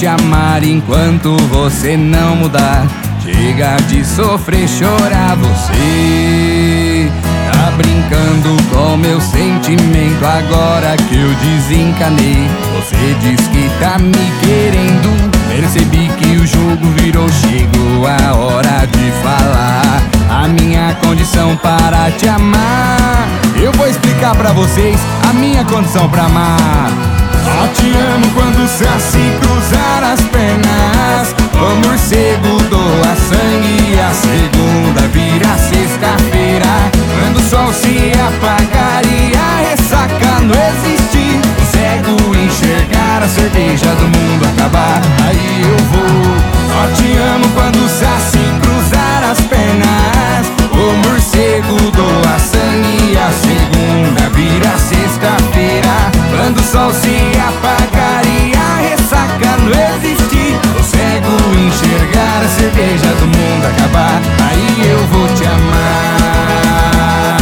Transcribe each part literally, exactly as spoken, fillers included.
te amar enquanto você não mudar. Chega de sofrer, chorar, você tá brincando com meu sentimento. Agora que eu desencanei, você diz que tá me querendo. Percebi que o jogo virou, chegou a hora de falar a minha condição para te amar. Eu vou explicar pra vocês a minha condição pra amar. Só te amo quando se assim cruzar as pernas. O morcego doa sangue e a segunda vira sexta-feira. Quando o sol se apagar e a ressaca não existir, o cego enxergar a cerveja do mundo acabar. Aí eu vou. Só te amo quando se assim cruzar as pernas. O morcego doa sangue e a segunda vira sexta-feira. Quando o sol se apagar e a ressaca não existir, o cego enxergar a cerveja do mundo acabar. Aí eu vou te amar.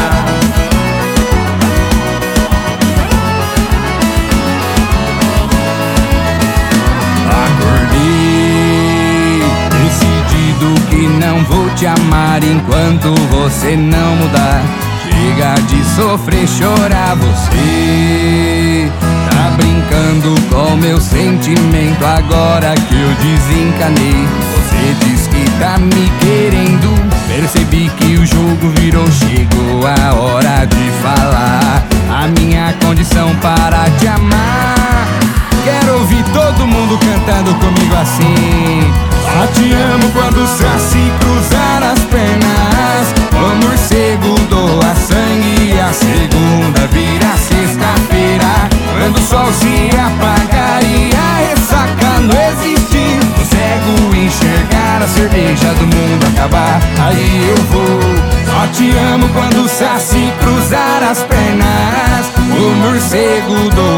Acordei decidido que não vou te amar enquanto você não mudar. Chega de sofrer, chorar, você tá brincando com meu sentimento. Agora que eu desencanei, você diz que tá me querendo. Percebi que o jogo virou, chegou a hora de falar a minha condição para te amar. Quero ouvir todo mundo cantando comigo assim. Só te amo quando se assim cruzar as pernas. O morcego doa sangue e a segunda vira sexta-feira. Quando o sol se apagar e a ressaca não existir, o cego enxergar a cerveja do mundo acabar. Aí eu vou. Só te amo quando se assim cruzar as pernas. O morcego doa